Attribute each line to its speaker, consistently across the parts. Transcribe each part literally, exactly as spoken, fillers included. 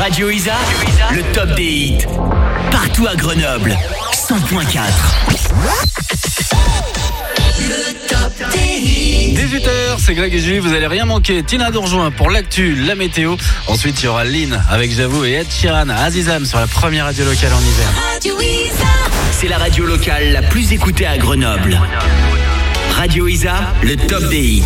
Speaker 1: Radio Isa, le top des hits. Partout à Grenoble, cent point quatre. Le top des hits.
Speaker 2: dix-huit heures, c'est Greg et Julie, vous allez rien manquer. Tina nous rejoint pour l'actu, la météo. Ensuite, il y aura Lynn avec J'avoue et Ed Sheeran à Azizam sur la première radio locale en hiver.
Speaker 1: Radio Isa, c'est la radio locale la plus écoutée à Grenoble. Radio Isa, le top des hits.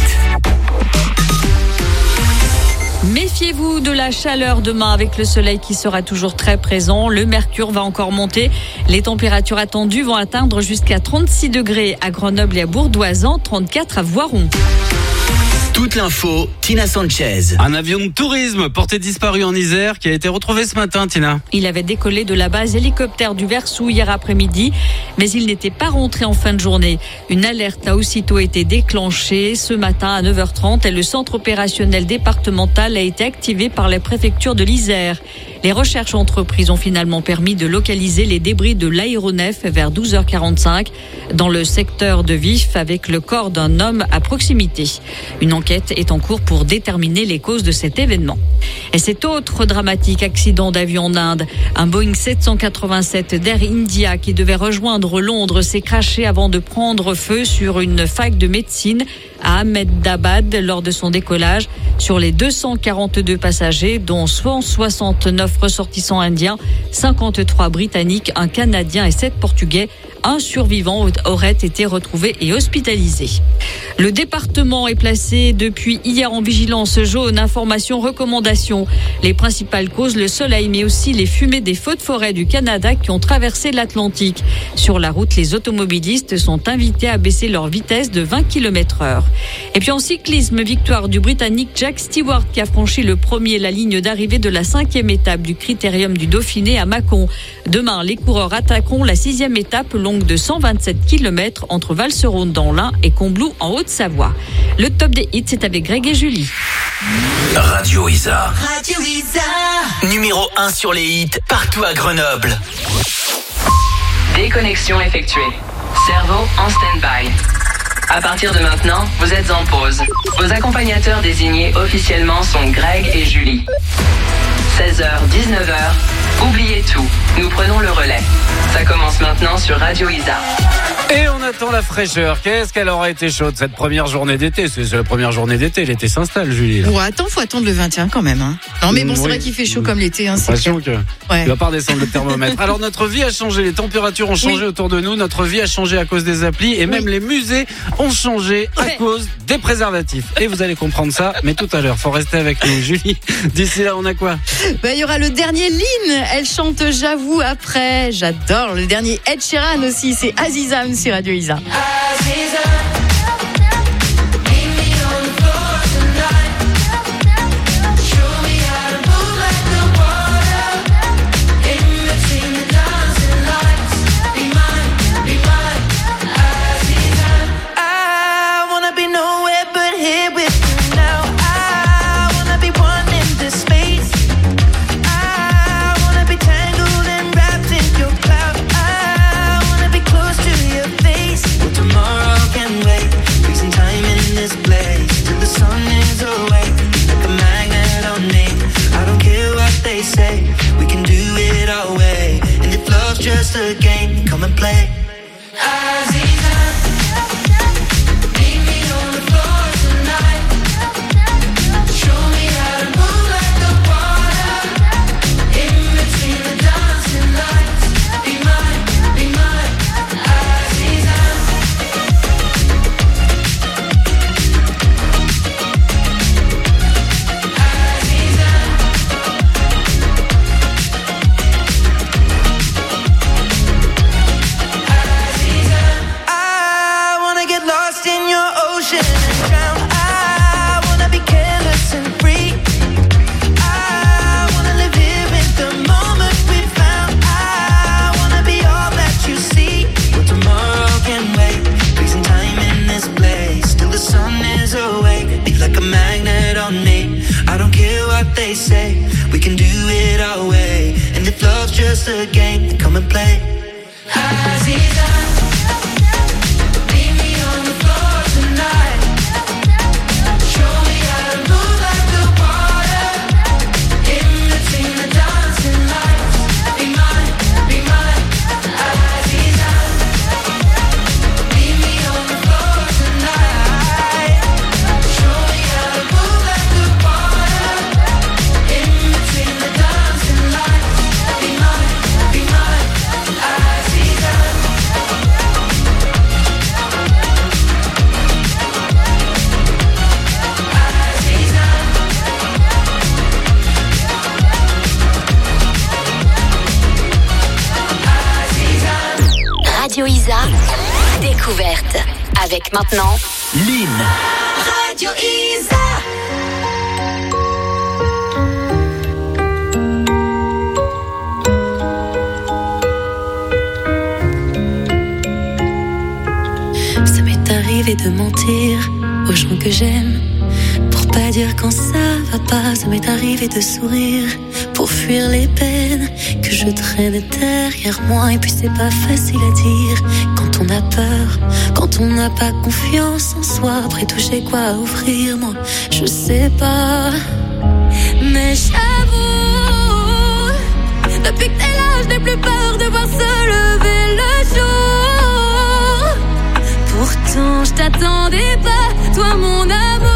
Speaker 3: Méfiez-vous de la chaleur demain avec le soleil qui sera toujours très présent. Le mercure va encore monter. Les températures attendues vont atteindre jusqu'à trente-six degrés à Grenoble et à Bourdoisan, trente-quatre à Voiron.
Speaker 1: Toute l'info, Tina Sanchez.
Speaker 2: Un avion de tourisme porté disparu en Isère qui a été retrouvé ce matin, Tina.
Speaker 3: Il avait décollé de la base hélicoptère du Versou hier après-midi, mais il n'était pas rentré en fin de journée. Une alerte a aussitôt été déclenchée ce matin à neuf heures trente et le centre opérationnel départemental a été activé par la préfecture de l'Isère. Les recherches entreprises ont finalement permis de localiser les débris de l'aéronef vers douze heures quarante-cinq dans le secteur de Vif avec le corps d'un homme à proximité. Une enquête est en cours pour déterminer les causes de cet événement. Et cet autre dramatique accident d'avion en Inde, un Boeing sept cent quatre-vingt-sept d'Air India qui devait rejoindre Londres s'est crashé avant de prendre feu sur une fac de médecine à Ahmedabad lors de son décollage. Sur les deux cent quarante-deux passagers, dont cent soixante-neuf ressortissants indiens, cinquante-trois britanniques, un Canadien et sept Portugais, un survivant aurait été retrouvé et hospitalisé. Le département est placé depuis hier en vigilance jaune, information, recommandation. Les principales causes, le soleil, mais aussi les fumées des feux de forêt du Canada qui ont traversé l'Atlantique. Sur la route, les automobilistes sont invités à baisser leur vitesse de vingt kilomètres heure. Et puis en cyclisme, victoire du Britannique Jack Stewart qui a franchi le premier la ligne d'arrivée de la cinquième étape du Critérium du Dauphiné à Mâcon. Demain, les coureurs attaqueront la sixième étape longue de cent vingt-sept kilomètres entre Valserone dans l'Ain et Combloux en Haute-Savoie. Le top des hits, c'est avec Greg et Julie.
Speaker 1: Radio Isa. Radio Isa. Numéro un sur les hits, partout à Grenoble.
Speaker 4: Déconnexion effectuée. Cerveau en stand-by. À partir de maintenant, vous êtes en pause. Vos accompagnateurs désignés officiellement sont Greg et Julie. seize heures dix-neuf heures, oubliez tout, nous prenons le relais. Ça commence maintenant sur Radio Isa.
Speaker 2: Et on attend la fraîcheur. Qu'est-ce qu'elle aura été chaude cette première journée d'été? C'est la première journée d'été, l'été s'installe, Julie. Là.
Speaker 5: Bon, attends, faut attendre le vingt et un quand même. Hein. Non, mais bon,
Speaker 2: mmh,
Speaker 5: c'est
Speaker 2: oui.
Speaker 5: vrai qu'il fait chaud comme l'été. Hein, c'est
Speaker 2: Attention que
Speaker 5: ouais.
Speaker 2: il va pas redescendre le thermomètre. Alors notre vie a changé, les températures ont changé oui. autour de nous, notre vie a changé à cause des applis et même oui. les musées ont changé à ouais. cause des préservatifs. Et vous allez comprendre ça, mais tout à l'heure. Faut rester avec nous, Julie. D'ici là, on a quoi?
Speaker 5: Bah, il y aura le dernier Lynn. Elle chante J'avoue après. J'adore le dernier Ed Sheeran aussi. C'est Azizam sur Radio Isa.
Speaker 6: Just a game, come and play. Just a game, come and play. Show me how to move like the water in between the dawn.
Speaker 7: découverte. Avec maintenant
Speaker 1: Lynn.
Speaker 7: Radio Isa.
Speaker 8: Ça m'est arrivé de mentir aux gens que j'aime pour pas dire quand ça va pas. Ça m'est arrivé de sourire pour fuir les peines que je traîne derrière moi. Et puis c'est pas facile à dire quand on a peur, quand on n'a pas confiance en soi. Après tout j'ai quoi à offrir, moi je sais pas. Mais j'avoue, depuis que t'es là je n'ai plus peur de voir se lever le jour. Pourtant je t'attendais pas, toi mon amour.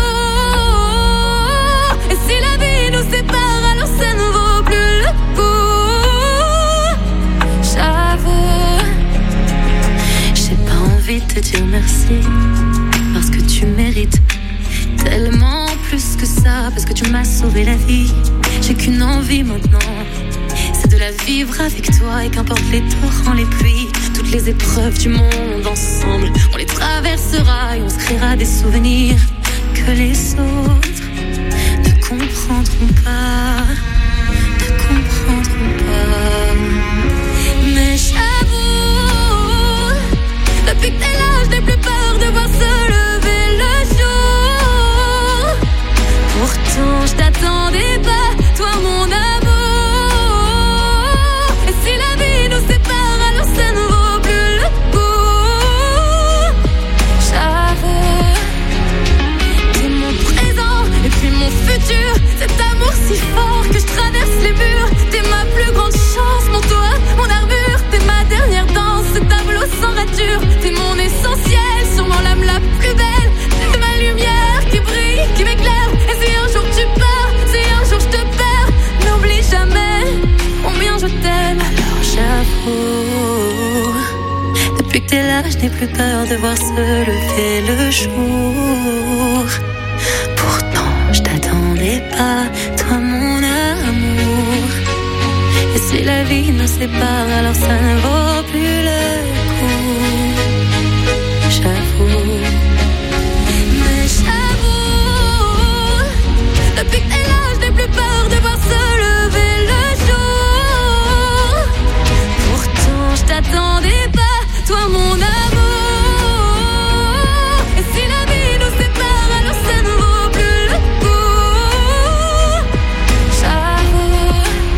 Speaker 8: Et si la vie nous sépare, alors ça ne vaut plus le coup. J'avoue, j'ai pas envie de te dire merci, parce que tu mérites tellement plus que ça, parce que tu m'as sauvé la vie. J'ai qu'une envie maintenant, c'est de la vivre avec toi. Et qu'importe les torrents, les pluies, toutes les épreuves du monde, ensemble on les traversera et on se créera des souvenirs que les autres ne comprendront pas, ne comprendront pas. Mais j'avoue, depuis que t'es là je n'ai plus peur de voir se lever le jour. Pourtant je t'attendais pas, toi mon amour. Et si la vie nous sépare, alors ça ne vaut plus le coup. J'avoue, t'es mon présent et puis mon futur. Cet amour si fort que je traverse les murs. T'es ma plus grande chance, mon toit, mon armure. T'es ma dernière danse, ce tableau sans rature. T'es mon essentiel, sûrement l'âme la plus belle. T'es ma lumière qui brille, qui m'éclaire. Et si un jour tu pars, si un jour je te perds, n'oublie jamais combien je t'aime. Alors j'avoue, depuis que t'es là, je n'ai plus peur de voir se lever le jour. Pourtant, je t'attendais pas, toi mon amour. Et si la vie nous sépare, alors ça ne vaut plus le coup. J'avoue, mais j'avoue, depuis que t'es là, je n'ai plus peur de voir se lever le jour. Pourtant, je t'attendais pas, toi mon amour. Et si la vie nous sépare, alors ça ne vaut plus le coup. J'avoue.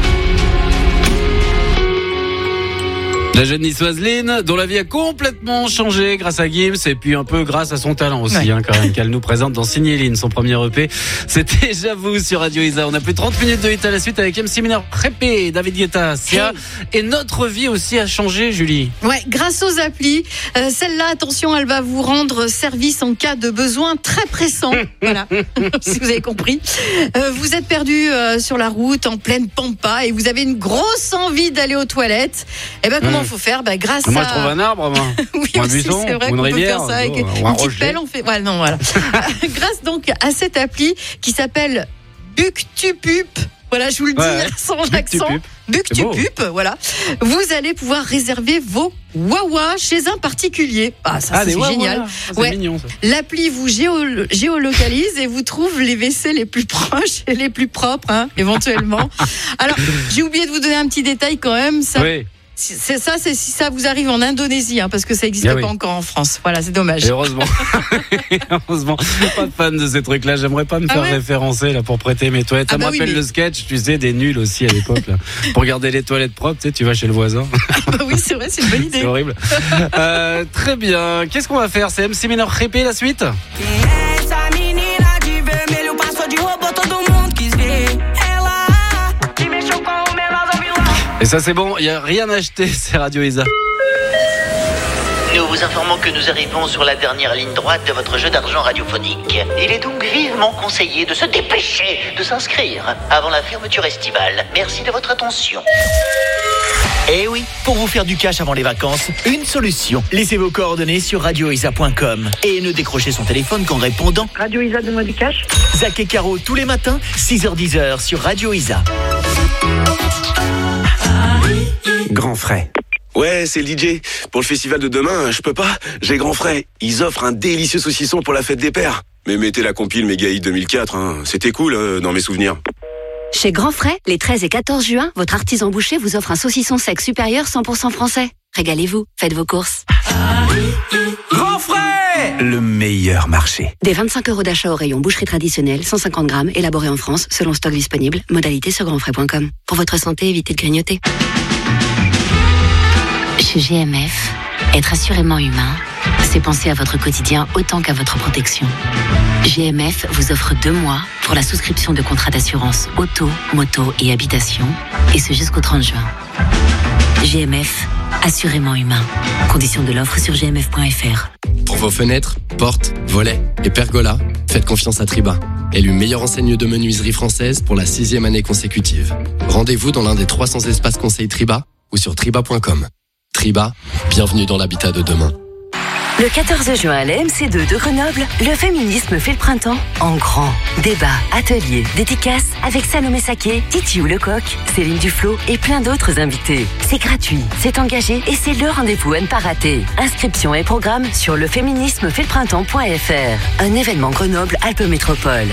Speaker 2: La jeune niçoise Lynn, dont la vie a complètement changé grâce à Gims et puis un peu grâce à son talent aussi,
Speaker 5: Ouais.
Speaker 2: hein, quand même, qu'elle nous présente dans Signé Lynn, son premier E P. C'était J'avoue sur Radio Isa. On a plus de trente minutes de hit à la suite avec M C Mineur, Répé, David Guetta, Sia. Et notre vie aussi a changé, Julie.
Speaker 5: Ouais, grâce aux applis, euh, celle-là, attention, elle va vous rendre service en cas de besoin très pressant. Voilà, si vous avez compris. Euh, vous êtes perdu euh, sur la route, en pleine pampa, et vous avez une grosse envie d'aller aux toilettes. Et ben, comment
Speaker 2: Mmh.
Speaker 5: faut faire? Ben, grâce
Speaker 2: Moi,
Speaker 5: à.
Speaker 2: je trouve un arbre, moi.
Speaker 5: Oui,
Speaker 2: Ou un
Speaker 5: aussi,
Speaker 2: buisson,
Speaker 5: c'est vrai
Speaker 2: ou une
Speaker 5: qu'on peut
Speaker 2: rivière,
Speaker 5: faire ça avec
Speaker 2: ou
Speaker 5: une
Speaker 2: un
Speaker 5: petite
Speaker 2: rocher.
Speaker 5: pelle, on fait. Ouais, non, voilà. Grâce donc à cette appli qui s'appelle BucTuPup. Voilà, je vous le dis
Speaker 2: Ouais,
Speaker 5: sans
Speaker 2: Buc
Speaker 5: accent.
Speaker 2: Tu Pup. C'est beau.
Speaker 5: BucTuPup, voilà. Vous allez pouvoir réserver vos Wawa chez un particulier. Ah, ça,
Speaker 2: Ah,
Speaker 5: ça,
Speaker 2: des
Speaker 5: c'est
Speaker 2: Wawa,
Speaker 5: génial.
Speaker 2: c'est
Speaker 5: Ouais.
Speaker 2: mignon, ça.
Speaker 5: L'appli vous géo- géolocalise et vous trouve les W C les plus proches et les plus propres, hein, éventuellement. Alors, j'ai oublié de vous donner un petit détail quand même. Ça,
Speaker 2: Oui.
Speaker 5: c'est ça, c'est si ça vous arrive en Indonésie, hein, parce que ça n'existe
Speaker 2: Ah
Speaker 5: pas
Speaker 2: oui.
Speaker 5: encore en France. Voilà, c'est dommage.
Speaker 2: Et heureusement. Heureusement. Pas de fan de ces trucs-là. J'aimerais pas me
Speaker 5: Ah
Speaker 2: faire
Speaker 5: ouais
Speaker 2: référencer là pour prêter mes toilettes. Ça
Speaker 5: Ah
Speaker 2: me
Speaker 5: bah oui,
Speaker 2: rappelle
Speaker 5: mais-
Speaker 2: le sketch, tu sais, des nuls aussi à l'époque là. Pour garder les toilettes propres, tu sais, tu vas chez le voisin.
Speaker 5: Bah oui, c'est vrai, c'est une bonne idée.
Speaker 2: C'est horrible. Euh, très bien. Qu'est-ce qu'on va faire? C'est M C Mineur Répé la suite?
Speaker 9: Essa menina de vermelho passou de robô, todo mundo quis ver ela. E mexeu com o menor do vilão.
Speaker 2: Et ça c'est bon, il n'y a rien à acheter, c'est Radio Isa.
Speaker 10: Nous vous informons que nous arrivons sur la dernière ligne droite de votre jeu d'argent radiophonique. Il est donc vivement conseillé de se dépêcher de s'inscrire avant la fermeture estivale. Merci de votre attention.
Speaker 1: Eh oui, pour vous faire du cash avant les vacances, une solution. Laissez vos coordonnées sur radio isa point com et ne décrochez son téléphone qu'en répondant
Speaker 11: Radio Isa, donne-moi du cash.
Speaker 1: Zach et Caro tous les matins, six heures dix sur Radio Isa.
Speaker 12: Grand frais.
Speaker 11: Ouais, c'est le D J. Pour le festival de demain, je peux pas. J'ai grand frais. Ils offrent un délicieux saucisson pour la fête des pères. Mais mettez la compile Méga Hit deux mille quatre, hein. C'était cool euh, dans mes souvenirs.
Speaker 12: Chez Grand Frais, les treize et quatorze juin, votre artisan boucher vous offre un saucisson sec supérieur cent pour cent français. Régalez-vous, faites vos courses.
Speaker 13: Grand Frais, le meilleur marché.
Speaker 12: Des vingt-cinq euros d'achat au rayon boucherie traditionnelle, cent cinquante grammes, élaboré en France, selon stock disponible. Modalité sur grandfrais point com. Pour votre santé, évitez de grignoter. Chez G M F, être assurément humain, c'est penser à votre quotidien autant qu'à votre protection. G M F vous offre deux mois pour la souscription de contrats d'assurance auto, moto et habitation, et ce jusqu'au trente juin. G M F, assurément humain. Conditions de l'offre sur g m f point f r.
Speaker 14: Pour vos fenêtres, portes, volets et pergolas, faites confiance à Triba. Élu meilleure enseigne de menuiserie française pour la sixième année consécutive. Rendez-vous dans l'un des trois cents espaces conseils Triba ou sur triba point com. Triba, bienvenue dans l'habitat de demain.
Speaker 15: Le quatorze juin à la M C deux de Grenoble, le féminisme fait le printemps en grand. Débats, ateliers, dédicaces avec Salomé Saké, Titi ou Lecoq, Céline Duflo et plein d'autres invités. C'est gratuit, c'est engagé et c'est le rendez-vous à ne pas rater. Inscription et programme sur leféminismefaitleprintemps point f r. Un événement Grenoble-Alpes Métropole.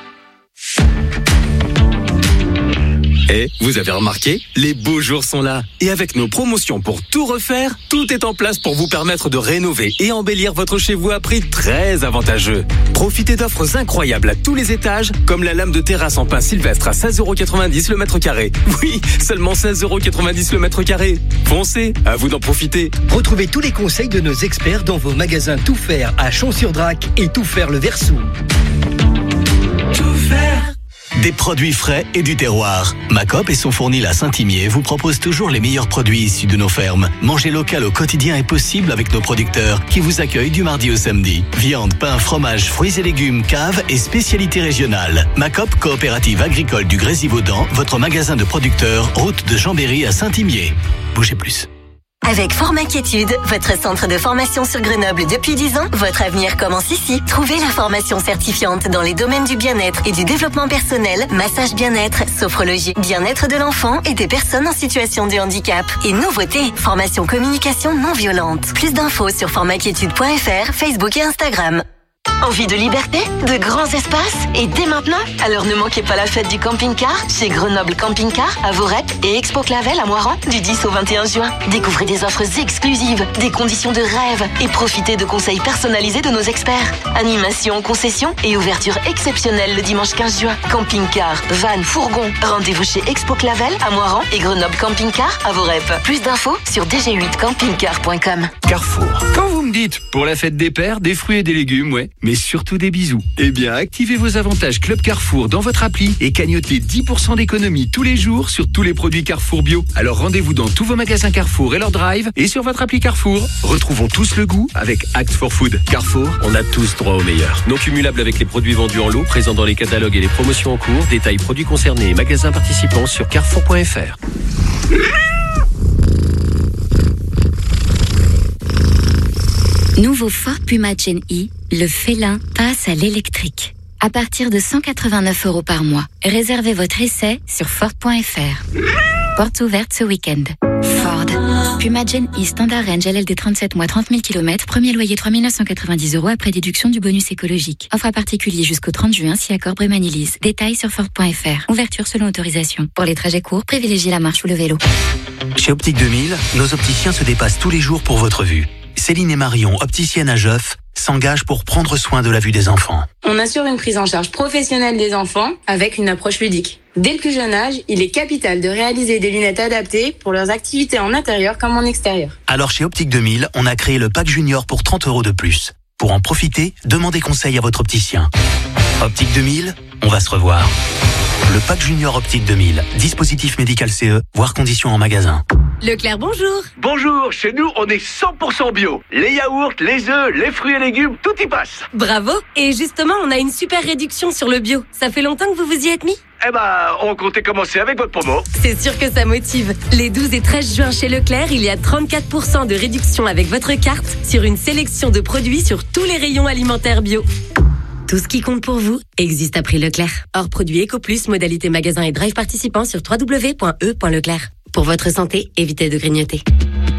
Speaker 16: Et vous avez remarqué, les beaux jours sont là. Et avec nos promotions pour tout refaire, tout est en place pour vous permettre de rénover et embellir votre chez vous à prix très avantageux. Profitez d'offres incroyables à tous les étages, comme la lame de terrasse en pin sylvestre à seize euros quatre-vingt-dix le mètre carré. Oui, seulement seize euros quatre-vingt-dix le mètre carré. Foncez, à vous d'en profiter.
Speaker 17: Retrouvez tous les conseils de nos experts dans vos magasins Tout Faire à Champs-sur-Drac et Tout Faire le Versou.
Speaker 18: Tout faire. Des produits frais et du terroir. Macop et son fournil à Saint-Imier vous proposent toujours les meilleurs produits issus de nos fermes. Manger local au quotidien est possible avec nos producteurs qui vous accueillent du mardi au samedi. Viande, pain, fromage, fruits et légumes, cave et spécialités régionales. Macop, coopérative agricole du Grésivaudan, votre magasin de producteurs, route de Chambéry à Saint-Imier. Bougez plus.
Speaker 15: Avec Formaquiétude, votre centre de formation sur Grenoble depuis dix ans, votre avenir commence ici. Trouvez la formation certifiante dans les domaines du bien-être et du développement personnel, massage bien-être, sophrologie, bien-être de l'enfant et des personnes en situation de handicap. Et nouveauté, formation communication non violente. Plus d'infos sur formaquiétude point f r, Facebook et Instagram. Envie de liberté, de grands espaces et dès maintenant? Alors ne manquez pas la fête du camping-car chez Grenoble Camping Car à Vorep et Expo Clavel à Moiran du dix au vingt et un juin. Découvrez des offres exclusives, des conditions de rêve et profitez de conseils personnalisés de nos experts. Animation, concession et ouverture exceptionnelle le dimanche quinze juin. Camping-car, van, fourgon. Rendez-vous chez Expo Clavel à Moiran et Grenoble Camping Car à Vorep. Plus d'infos sur d g huit camping car point com.
Speaker 13: Carrefour. Quand vous me dites pour la fête des pères, des fruits et des légumes, ouais, mais surtout des bisous. Eh bien, activez vos avantages Club Carrefour dans votre appli et cagnotez dix pour cent d'économie tous les jours sur tous les produits Carrefour Bio. Alors rendez-vous dans tous vos magasins Carrefour et leur drive et sur votre appli Carrefour. Retrouvons tous le goût avec Act for Food. Carrefour, on a tous droit au meilleur.
Speaker 19: Non cumulable avec les produits vendus en lot, présents dans les catalogues et les promotions en cours. Détails produits concernés et magasins participants sur carrefour point f r.
Speaker 20: Nouveau Ford Puma Gen E, le félin passe à l'électrique. À partir de cent quatre-vingt-neuf euros par mois. Réservez votre essai sur Ford point f r. Porte ouverte ce week-end. Ford. Puma Gen E Standard Range L L D trente-sept mois, trente mille kilomètres. Premier loyer trois mille neuf cent quatre-vingt-dix euros après déduction du bonus écologique. Offre à particulier jusqu'au trente juin si accord Brémanilise. Détails sur Ford point f r. Ouverture selon autorisation. Pour les trajets courts, privilégiez la marche ou le vélo.
Speaker 21: Chez Optique deux mille, nos opticiens se dépassent tous les jours pour votre vue. Céline et Marion, opticiennes à Geoff, s'engagent pour prendre soin de la vue des enfants.
Speaker 22: On assure une prise en charge professionnelle des enfants avec une approche ludique. Dès le plus jeune âge, il est capital de réaliser des lunettes adaptées pour leurs activités en intérieur comme en extérieur.
Speaker 21: Alors chez Optique deux mille, on a créé le pack junior pour trente euros de plus. Pour en profiter, demandez conseil à votre opticien. Optique deux mille, on va se revoir. Le pack junior Optique deux mille, dispositif médical C E, voire conditions en magasin.
Speaker 23: Leclerc, bonjour.
Speaker 24: Bonjour, chez nous, on est cent pour cent bio. Les yaourts, les œufs, les fruits et légumes, tout y passe.
Speaker 23: Bravo. Et justement, on a une super réduction sur le bio. Ça fait longtemps que vous vous y êtes mis?
Speaker 24: Eh ben, on comptait commencer avec votre promo.
Speaker 23: C'est sûr que ça motive. Les douze et treize juin chez Leclerc, il y a trente-quatre pour cent de réduction avec votre carte sur une sélection de produits sur tous les rayons alimentaires bio. Tout ce qui compte pour vous existe à prix Leclerc. Hors produit EcoPlus, modalité magasin et drive participant sur w w w point e point leclerc. Pour votre santé, évitez de grignoter.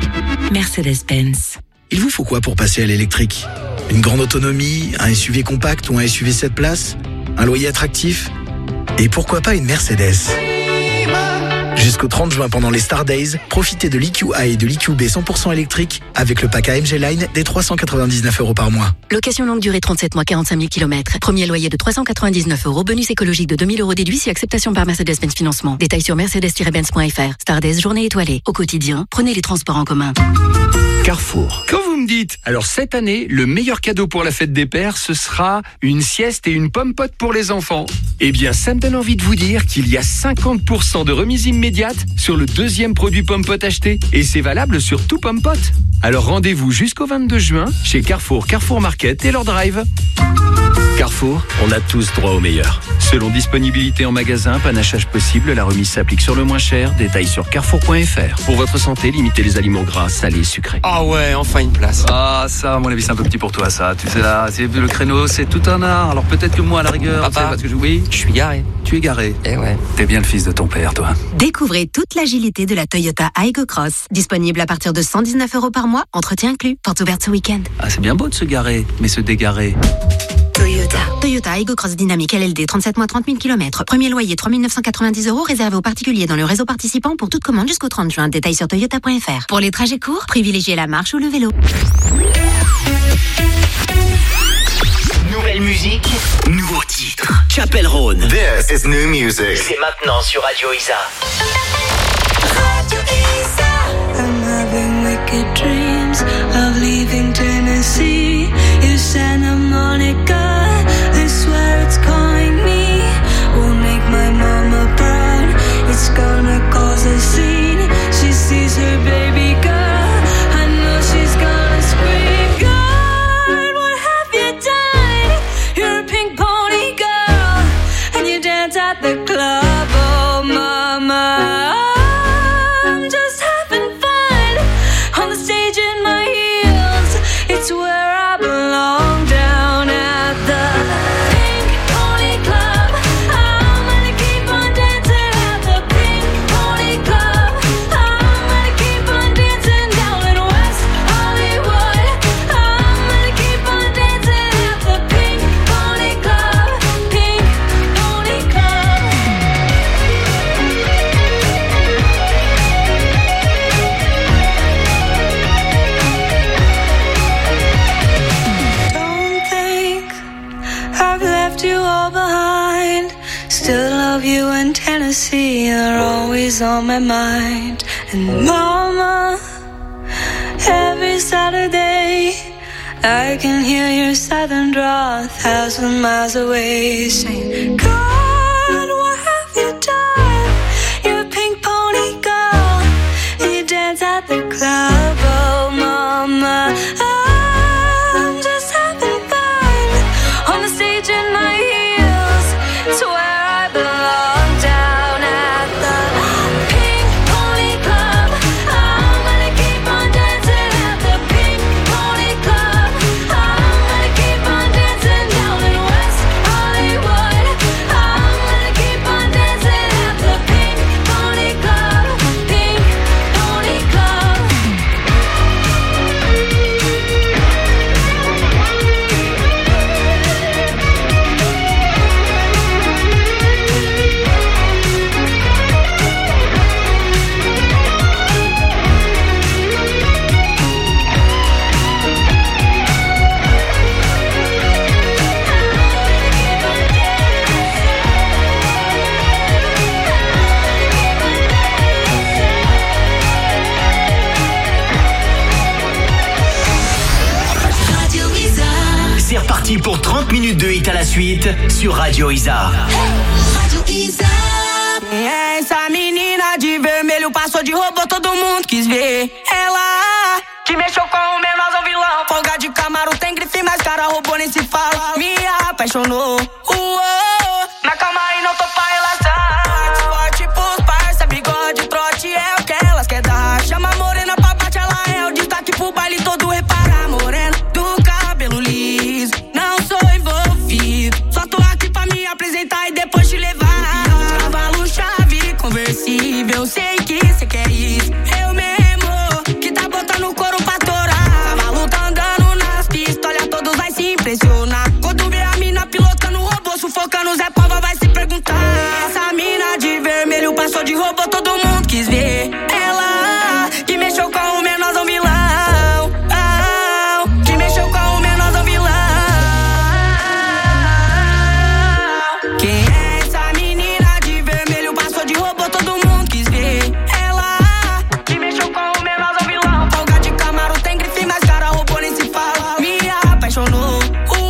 Speaker 23: Mercedes-Benz.
Speaker 3: Il vous faut quoi pour passer à l'électrique? Une grande autonomie, un S U V compact ou un S U V sept places? Un loyer attractif? Et pourquoi pas une Mercedes? Jusqu'au trente juin, pendant les Star Days, profitez de l'E Q A et de l'E Q B cent pour cent électrique avec le pack A M G Line dès trois cent quatre-vingt-dix-neuf euros par mois.
Speaker 23: Location longue durée trente-sept mois, quarante-cinq mille kilomètres. Premier loyer de trois cent quatre-vingt-dix-neuf euros. Bonus écologique de deux mille euros déduit si acceptation par Mercedes-Benz Financement. Détails sur mercedes tiret benz point f r. Star Days, journée étoilée. Au quotidien, prenez les transports en commun.
Speaker 13: Carrefour. Quand vous me dites, alors cette année, le meilleur cadeau pour la fête des pères, ce sera une sieste et une pomme pote pour les enfants. Eh bien, ça me donne envie de vous dire qu'il y a cinquante pour cent de remise immédiate sur le deuxième produit pomme pote acheté. Et c'est valable sur tout pomme pote. Alors rendez-vous jusqu'au vingt-deux juin chez Carrefour, Carrefour Market et leur drive.
Speaker 19: Carrefour, on a tous droit au meilleur.
Speaker 13: Selon disponibilité en magasin, panachage possible, la remise s'applique sur le moins cher. Détails sur carrefour point f r.
Speaker 19: Pour votre santé, limitez les aliments gras, salés, sucrés.
Speaker 4: Ah ouais, enfin une place.
Speaker 6: Ah ça, à mon avis, c'est un peu petit pour toi, ça. Tu sais là, c'est le créneau, c'est tout un art. Alors peut-être que moi, à la rigueur,
Speaker 4: Papa,
Speaker 6: parce que je... oui,
Speaker 4: je suis garé.
Speaker 6: Tu es garé.
Speaker 4: Eh ouais.
Speaker 6: T'es bien le fils de ton père, toi.
Speaker 23: Découvrez toute l'agilité de la Toyota Aygo Cross. Disponible à partir de cent dix-neuf euros par mois, entretien inclus. Porte ouverte ce week-end.
Speaker 6: Ah, c'est bien beau de se garer, mais se dégarer.
Speaker 23: Toyota. Toyota Aygo Cross Dynamique L L D, trente-sept mois, trente mille kilomètres. Premier loyer trois mille neuf cent quatre-vingt-dix euros, réservé aux particuliers dans le réseau participant pour toute commande jusqu'au trente juin. Détails sur toyota point f r. Pour les trajets courts, privilégiez la marche ou le vélo.
Speaker 1: Nouvelle musique, nouveau titre. Chapel Roan.
Speaker 7: This is new music.
Speaker 1: C'est maintenant sur Radio Isa.
Speaker 9: Radio Isa. I'm having wicked dreams of leaving Tennessee. Is Santa Monica, I swear it's calling me. Will make my mama proud. It's gonna cause a scene. She sees her baby girl. I know she's gonna scream. God, what have you done? You're a pink pony girl, and you dance at the club. Oh, mama. I'm just having fun on the stage in my heels. It's where I belong, down at the Pink Pony Club. I'm gonna keep on dancing at the Pink Pony Club. I'm gonna keep on dancing down in West Hollywood. I'm gonna keep on dancing at the Pink Pony Club. Pink Pony Club. Don't think I've left you all behind. Still love you in Tennessee. You're always on my mind. And mama, every Saturday I can hear your southern drawl a thousand miles away, saying, God, what have you done? You're a pink pony girl, and you dance at the club. Oh, mama, I'm just having fun on the stage in my heels. It's where I belong, down at the Pink Pony Club. I'm gonna keep on dancing at the Pink Pony Club. I'm gonna keep on dancing down in West Hollywood. I'm gonna keep on dancing at the Pink Pony Club. Pink Pony Club. Radio Isa.
Speaker 1: C'est reparti pour trente minutes de hit à la suite sur Radio Isa.
Speaker 9: Radio Isa. É, essa menina de vermelho passou de robô, todo mundo quis ver. Ela que mexeu com o menor ao vilão. Folga de Camaro tem grife, mas cara robô nem se fala. Me apaixonou. Uou, mas calma aí, não tô pra relaxar. Forte pros parça, bigode, trote é o que elas quer dar. Chama a morena pra bate, ela é o destaque pro baile todo. Repara, morena do cabelo liso. Não sou envolvido, só tô aqui pra me apresentar e depois te levar. Cavalo chave conversível, sei que cê quer isso. Eu mesmo que tá botando o coração
Speaker 4: sufocando, Zé Pova vai se perguntar. Essa mina de vermelho passou de robô, todo mundo quis ver. Ela que mexeu com o menorzão vilão. Que mexeu com o menorzão vilão. Quem é essa menina de vermelho passou de robô, todo mundo quis ver. Ela que mexeu com o menorzão vilão. Folga de Camaro tem grife, mas cara robô nem se fala. Me apaixonou.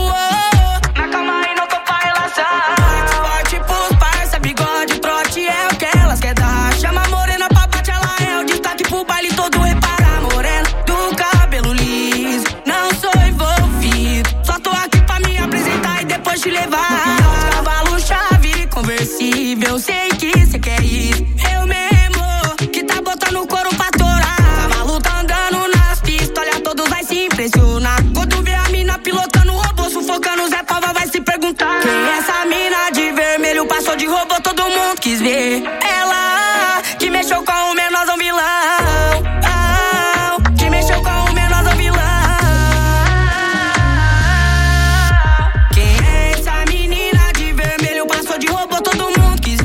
Speaker 4: Eu sei que cê quer isso. Eu mesmo que tá botando o couro pra torar. Cavalo tá andando nas pistas, olha, todos vai se impressionar. Quando vê a mina pilotando o robô, sufocando, Zé Pova vai se perguntar. Quem é essa mina de vermelho passou de robô, todo mundo quis ver. Ela que mexeu com o menorzão vilão. Que mexeu com o menorzão vilão. Quem é essa menina de vermelho passou de robô, todo mundo.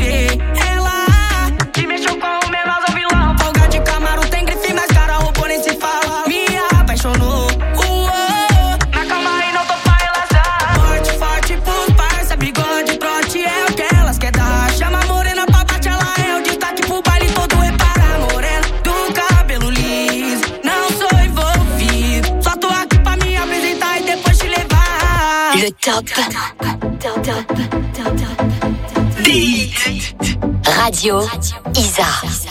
Speaker 15: Le top. Radio Isa.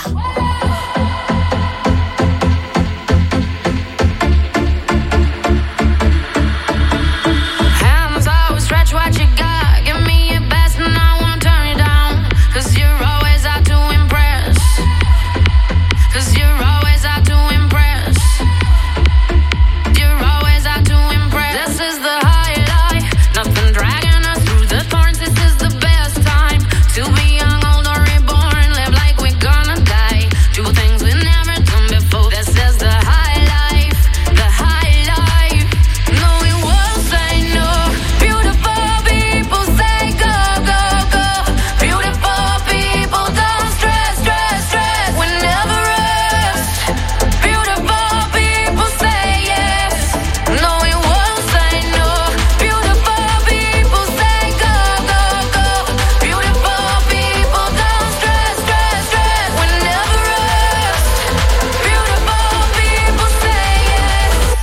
Speaker 5: Hands out, stretch what you got. Give me your best and I won't turn you down. Cause you're always out to impress. Cause you're always out to impress. You're always out to impress. This is the high life. Nothing dragging us through the thorns. This is the best time to be young, old or reborn. Live like we're gonna die. Do things we never done before. This is the high life. The high life. No, we won't say no. Beautiful people say go, go, go. Beautiful people don't stress, stress, stress. We never rest. Beautiful people say yes. No, we won't say no. Beautiful people say go, go, go. Beautiful people don't stress, stress, stress. We never rest. Beautiful people say yes.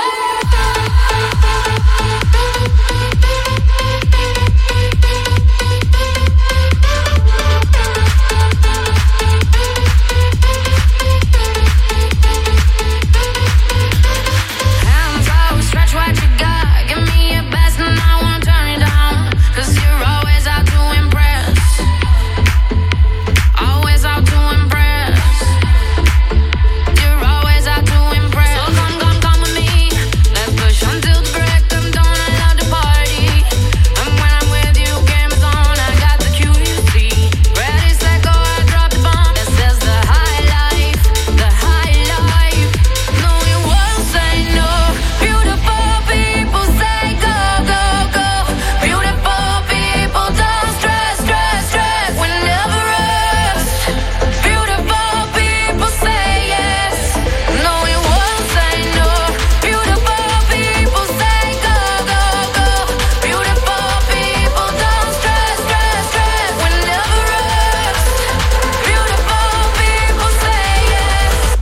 Speaker 5: Hands out, stretch what you got. Give me your best and I won't turn you down. Cause you're always out to impress. Always out to impress. You're always out to impress. So come, come, come with me. Let's push until the break of dawn. I love to party. And when I'm with you, game's on. I got the Q U C. Ready, set, go, I drop the bomb. This is the high life. The high life. No, we won't say no. Beautiful people say go, go, go. Beautiful people don't stress, stress, stress. We never rest. Beautiful people say yes. No, we won't say no. Beautiful people say go, go, go. Beautiful people don't stress, stress, stress. We never rest. Beautiful people say yes.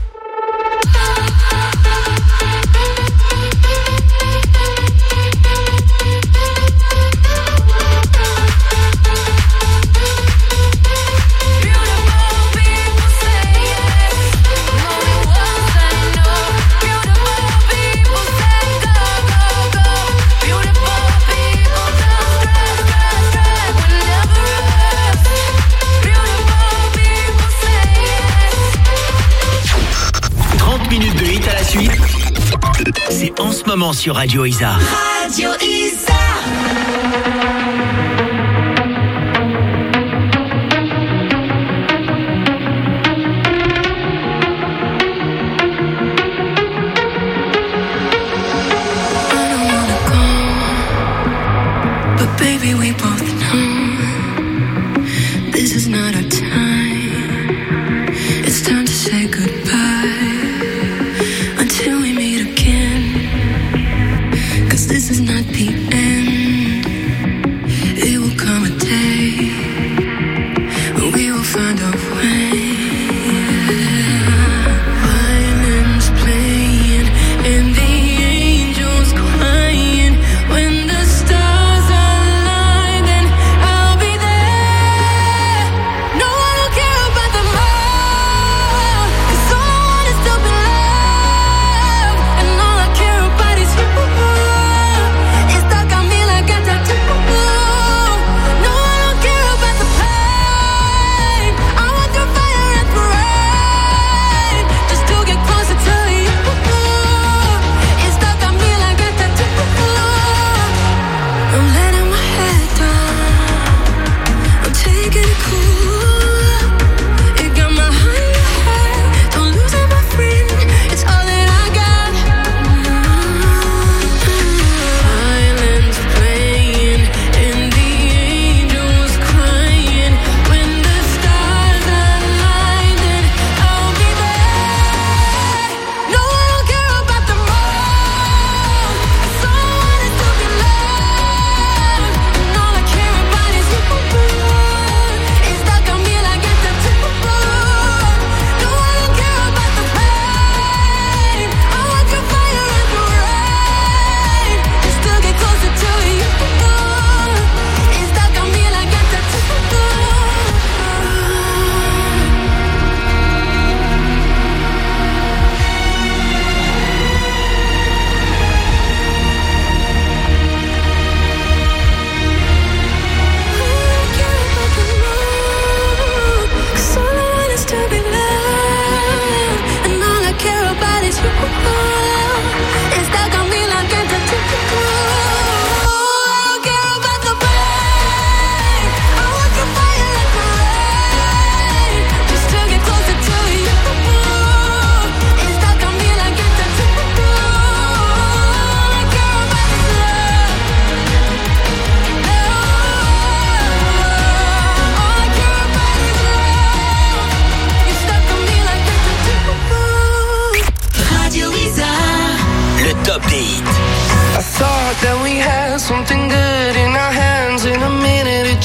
Speaker 1: trente minutes de hit à la suite. C'est en ce moment sur Radio Isa.
Speaker 9: Radio Isa. But baby, we both know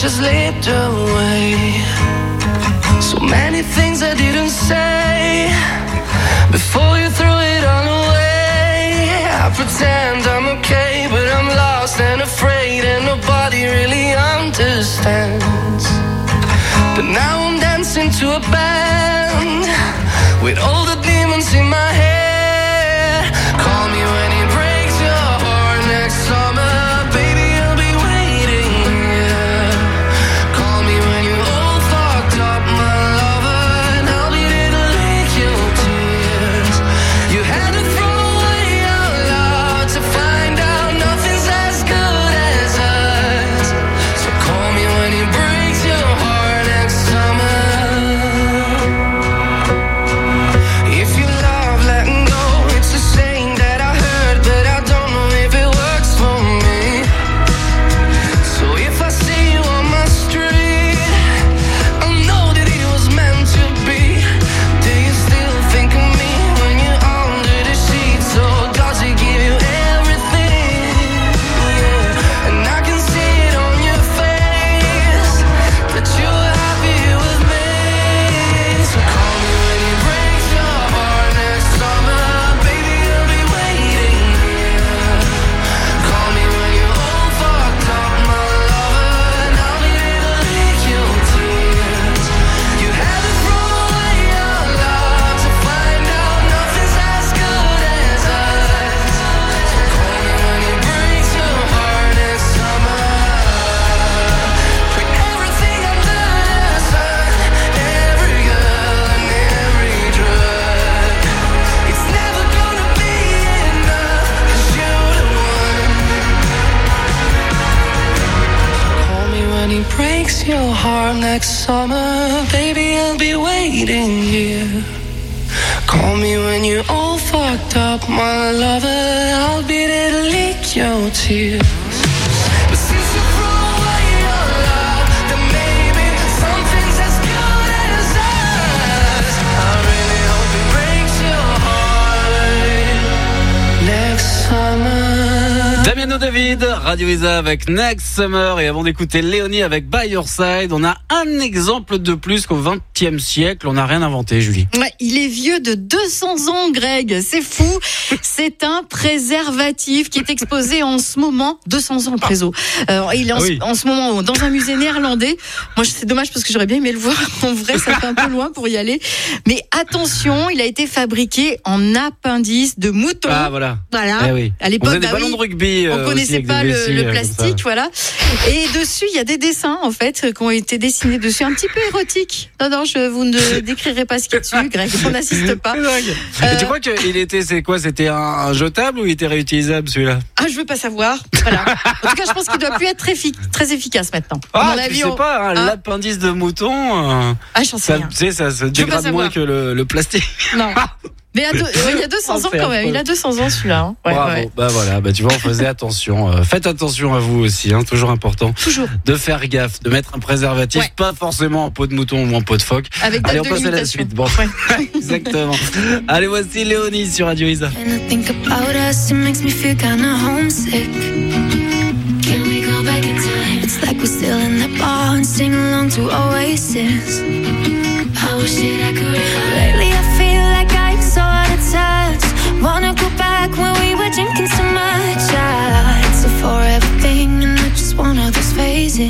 Speaker 2: slipped away. So many things I didn't say before you threw it all away. I pretend I'm okay, but I'm lost and afraid, and nobody really understands. But now I'm dancing to a band with all the demons in my head. Call me when it breaks your heart next summer, baby, I'll be waiting here. Call me when you're all fucked up, my lover, and I'll be there to lick your tears. You had to throw away your love to find out nothing's as good as us. So call me when it breaks your heart next summer. If you love letting go, it's a saying that I heard, but I don't know if it works for me. So if I see you on my street, I know that it was meant to be. Do you still think of me when you're under the sheets? Or does it give you everything? Yeah. And I can see it on your face that you're happy with me. So call me when it breaks your heart next summer, baby, I'll be waiting here. Call me when you're all fucked up, my lover, and I'll be there to lick your tears. You had to throw away your love to find out nothing's as good as us. So call me when it breaks your heart next summer. Put everything under the sun, every girl and every drug. It's never gonna be enough, 'cause you're the one. Call me when he breaks your heart next summer, baby, I'll be waiting here. Call me when you're all fucked up, my lover, I'll be there to lick your tears. But since you threw away your love, then maybe something's as good as us. I really hope it breaks your heart next summer.
Speaker 6: Damiano David, Radio Isa avec Next Summer, et avant d'écouter Léonie avec By Your Side, on a un exemple de plus qu'au vingtième siècle, on n'a rien inventé, Julie.
Speaker 7: Ouais, il est vieux de deux cents ans, Greg. C'est fou. C'est un préservatif qui est exposé en ce moment, deux cents ans le préso. Euh, il est en,
Speaker 6: Ah oui.
Speaker 7: en ce moment dans un musée néerlandais. Moi, c'est dommage parce que j'aurais bien aimé le voir en vrai. Ça fait un peu loin pour y aller. Mais attention, il a été fabriqué en appendice de mouton.
Speaker 6: Ah voilà.
Speaker 7: Voilà.
Speaker 6: Eh oui.
Speaker 7: À l'époque,
Speaker 6: on faisait des
Speaker 7: bah
Speaker 6: ballons
Speaker 7: oui,
Speaker 6: de rugby.
Speaker 7: on
Speaker 6: euh, aussi
Speaker 7: connaissait
Speaker 6: avec
Speaker 7: pas
Speaker 6: des
Speaker 7: le,
Speaker 6: vessies,
Speaker 7: le
Speaker 6: euh, comme
Speaker 7: plastique,
Speaker 6: ça.
Speaker 7: voilà. Et dessus, il y a des dessins en fait qui ont été dessinés dessus, un petit peu érotiques. Non, non, je vous ne décrirai pas ce qu'il y a dessus, Greg. On n'assiste pas.
Speaker 6: Et tu crois qu'il était, c'est quoi, c'était un, un jetable ou il était réutilisable celui-là?
Speaker 7: Ah, je veux pas savoir. Voilà. En tout cas, je pense qu'il doit plus être très, effic- très efficace maintenant. À
Speaker 6: Ah,
Speaker 7: mon
Speaker 6: tu
Speaker 7: avis,
Speaker 6: sais
Speaker 7: on-
Speaker 6: pas, hein,
Speaker 7: Ah.
Speaker 6: l'appendice de mouton, euh,
Speaker 7: Ah, j'en sais
Speaker 6: ça,
Speaker 7: rien.
Speaker 6: tu sais, ça se
Speaker 7: veux pas
Speaker 6: dégrade moins
Speaker 7: savoir.
Speaker 6: que le, le plastique.
Speaker 7: Non. Mais il y a deux- ouais, il y a deux cents
Speaker 6: Oh,
Speaker 7: ans
Speaker 6: c'est
Speaker 7: quand même.
Speaker 6: affreux.
Speaker 7: Il a deux cents ans celui-là. Hein. Ouais,
Speaker 6: Bravo.
Speaker 7: ouais.
Speaker 6: Bah voilà, bah tu vois, on faisait attention. Euh, faites attention à vous aussi, hein, toujours important.
Speaker 7: Toujours.
Speaker 6: De faire gaffe, de mettre un préservatif,
Speaker 7: Ouais.
Speaker 6: pas forcément en peau de mouton ou en peau de phoque.
Speaker 7: Avec date
Speaker 6: Allez, on
Speaker 7: de
Speaker 6: passe à la
Speaker 7: limitation.
Speaker 6: suite. Bon. Exactement. Allez, voici Léonie sur Radio Isa.
Speaker 9: When I think about us, it makes me feel kinda homesick. Can we go back in time? It's like we're still in that bar and sing along to Oasis. I wish that I could. Lately I feel like I'm so out of touch. Wanna go back when we were drinking so much. Ah, it's a forever thing and not just one of those phases.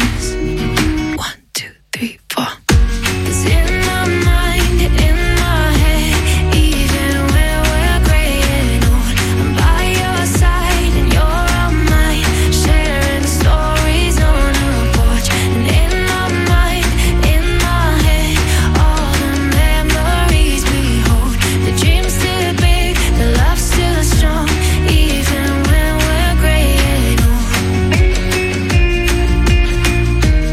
Speaker 9: One, two, three, four. 'Cause in my mind, in my head, even when we're gray and old, I'm by your side and you're on mine, sharing stories on our porch. And in my mind, in my head, all the memories we hold, the dreams still big, the love still strong, even when we're gray and old.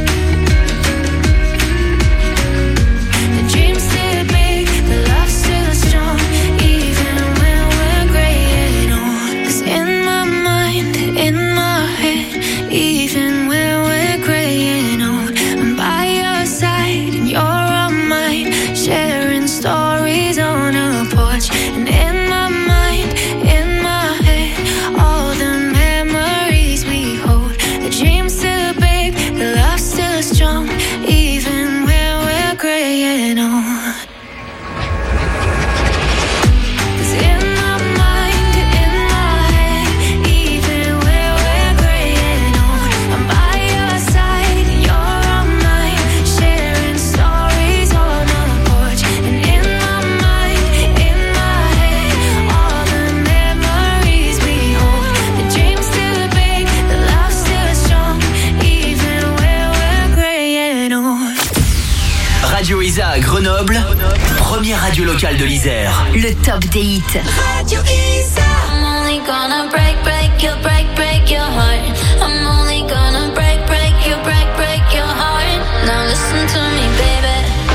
Speaker 1: Radio Isa à Grenoble, première radio locale de l'Isère.
Speaker 15: Le top des hits.
Speaker 5: Radio Isa. I'm only gonna break, break your, break, break your heart. I'm only gonna break, break your, break, break your heart. Now listen to me, baby.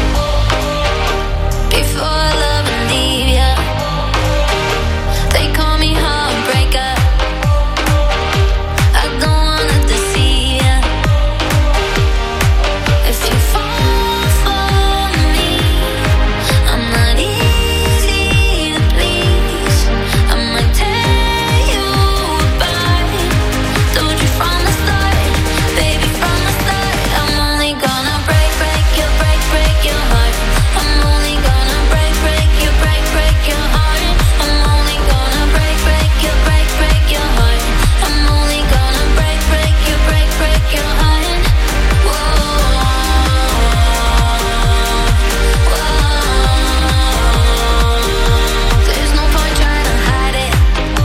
Speaker 5: Before I love and leave ya, they call me heartbreaker. I don't wanna deceive ya. If you fall for me, I'm not easy to please. I might tear you apart. Told you from the start, baby, from the start. I'm only gonna break, break your, break, break your heart. I'm only gonna break, break your, break, break your heart. I'm only gonna break, break your, break, break your heart. I'm only gonna break, break your, break, break your heart. Whoa, whoa. There's no point trying to hide it.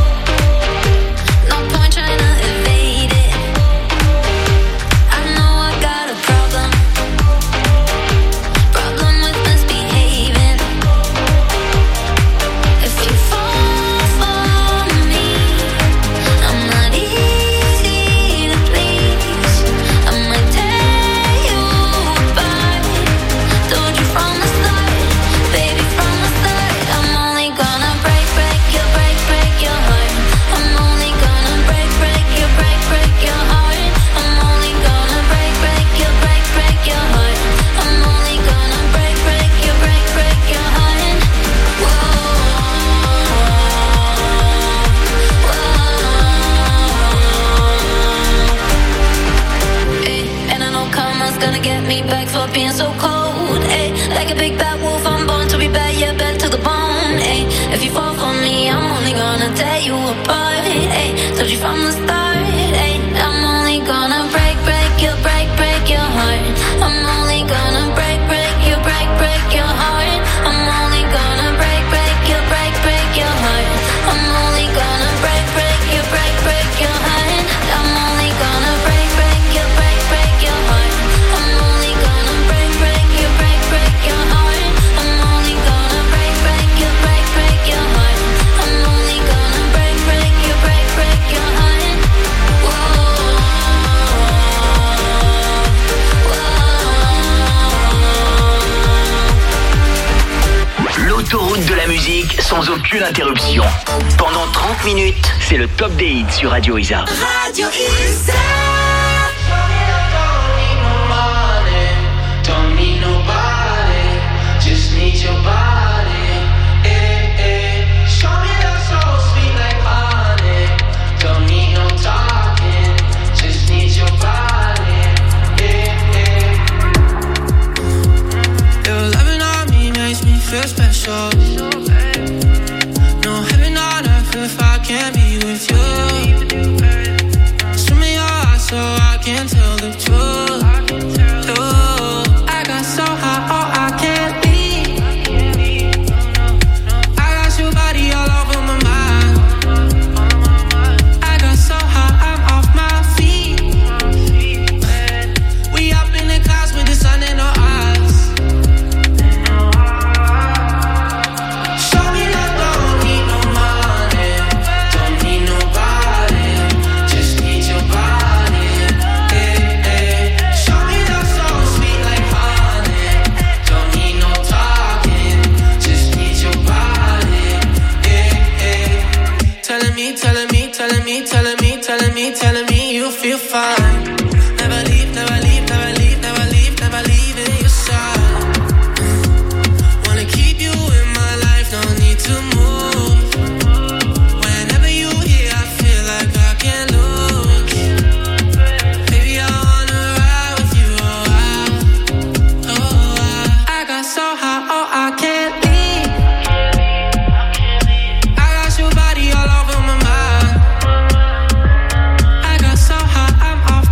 Speaker 5: No point trying to evade it. I know I got a problem. Problem with misbehaving. If you fall for me, I'm not easy to please. I might tear you apart. Told you from the start, baby, from the start. I'm only gonna break, break your, break, break your heart. I'm only gonna break, break your, break, break your heart. I'm only gonna break, break your, break, break your heart. I'm only gonna break, break your, break, break your heart. Ay, and I know karma's gonna get me back for being so cold. Ay, like a big bad wolf, I'm born to be bad, yeah, bad to the bone. Ay, if you fall for me, I'm only gonna tear you apart. Ay, told you from the start. Ay, I'm only gonna break, break your, break, break your heart. I'm only gonna break, break your, break, break your heart. I'm only gonna break, break your, break, break your heart. I'm only gonna break, break your, break, break your heart. I'm only gonna break, break your, break, break your heart. I'm only gonna break, break your, break, break your heart. I'm only gonna break, break your, break, break your heart. I'm only gonna break, break your, break, break your heart.
Speaker 1: L'autoroute de la musique sans aucune interruption. Pendant trente minutes, c'est le top des hits sur Radio Isa.
Speaker 5: Radio Isa.
Speaker 2: Don't need nobody, just need your body. Eh, eh. Show me that soul sweet like honey. Don't need no talking, just need your body. Eh, eh. Your loving on me makes me feel special. No heaven on earth if I can't be with you. Swim me your eyes so I can tell the truth. Ooh, I got so high, oh, I can't leave. I got your body all over my mind. I got so high, I'm off my feet. We up in the clouds with the sun in our eyes. Show me that don't need no money, don't need nobody, just need your body. Eh, eh. Show me that soul sweet like honey, don't need no talking, just need your body. Eh, eh. Telling me, telling me, telling me, telling me, telling me, telling me you feel fine. Never leave, never leave, never leave, never leave, never leave in your side. Wanna keep you in my life, no need to move. Whenever you here, I feel like I can't lose. Baby, I wanna ride with you, oh, I, oh, I. I got so high, oh, I can't leave. I got your body all over my mind. I got so high, I'm off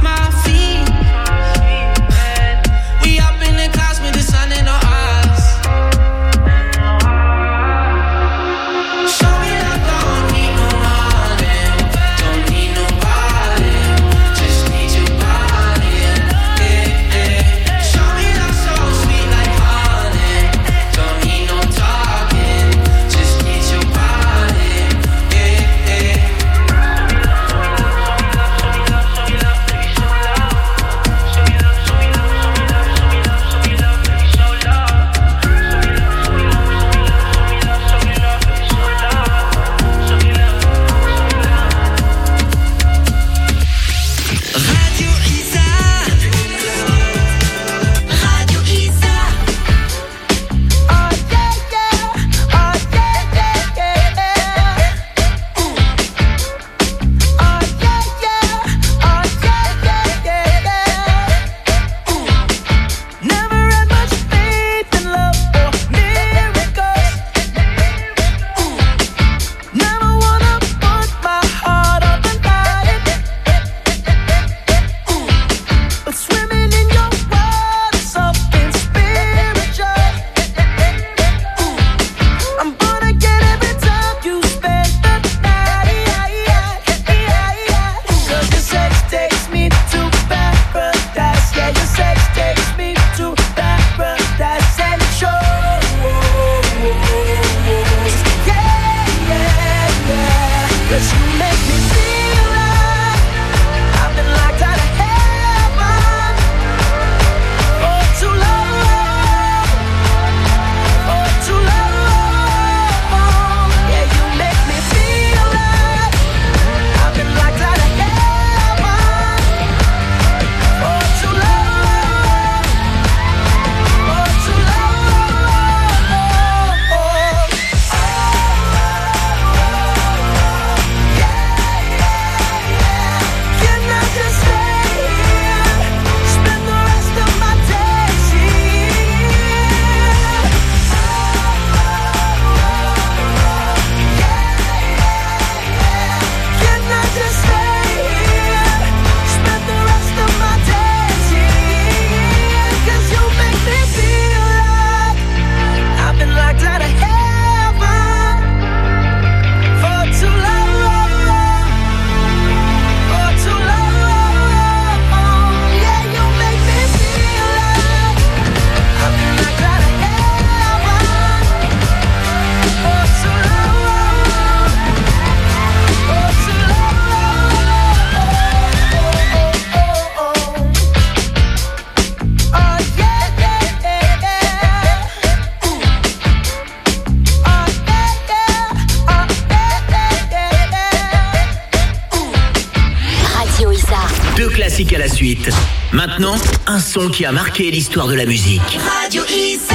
Speaker 1: suite. Maintenant, un son qui a marqué l'histoire de la musique.
Speaker 2: Radio Isa.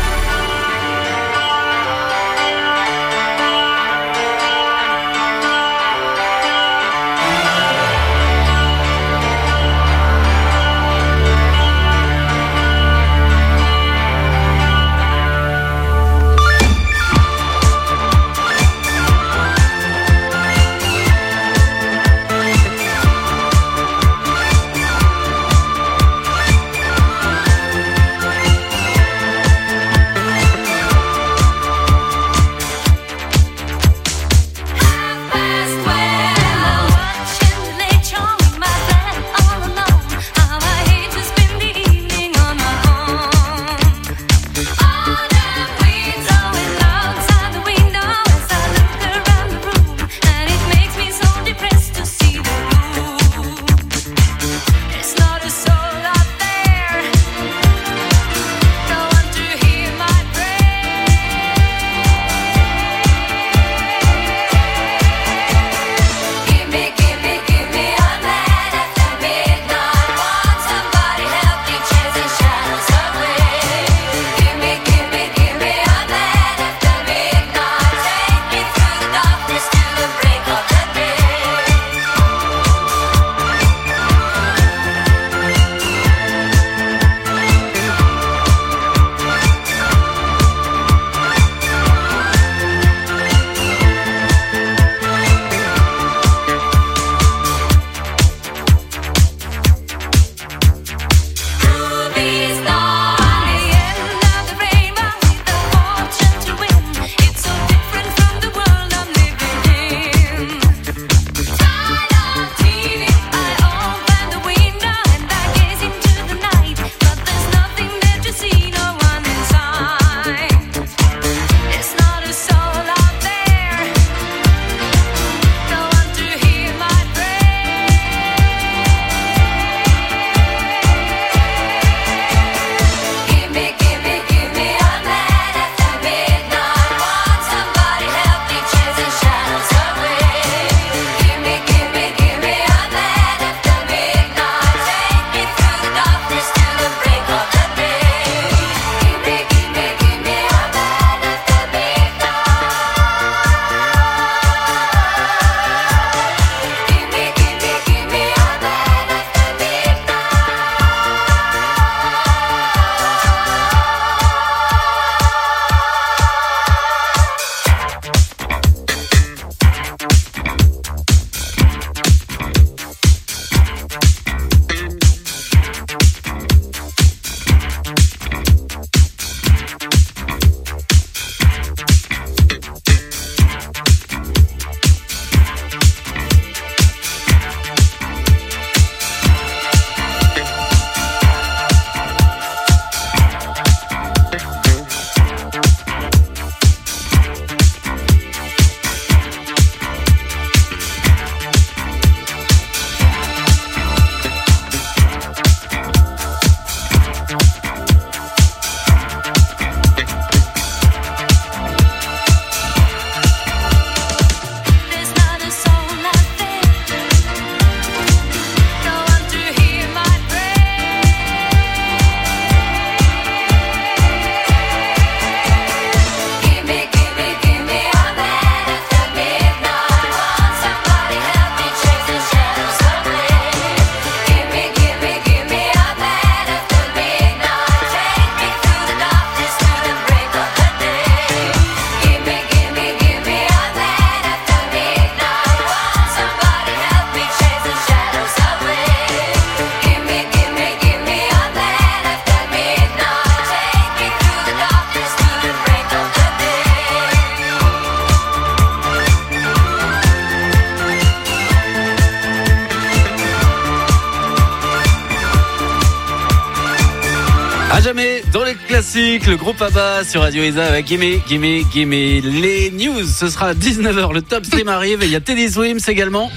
Speaker 6: À jamais dans les classiques, le groupe ABBA sur Radio Isa avec Gimme, Gimme, Gimme. Les news, ce sera à dix-neuf heures. Le Top Stream arrive et il y a Teddy Swims également.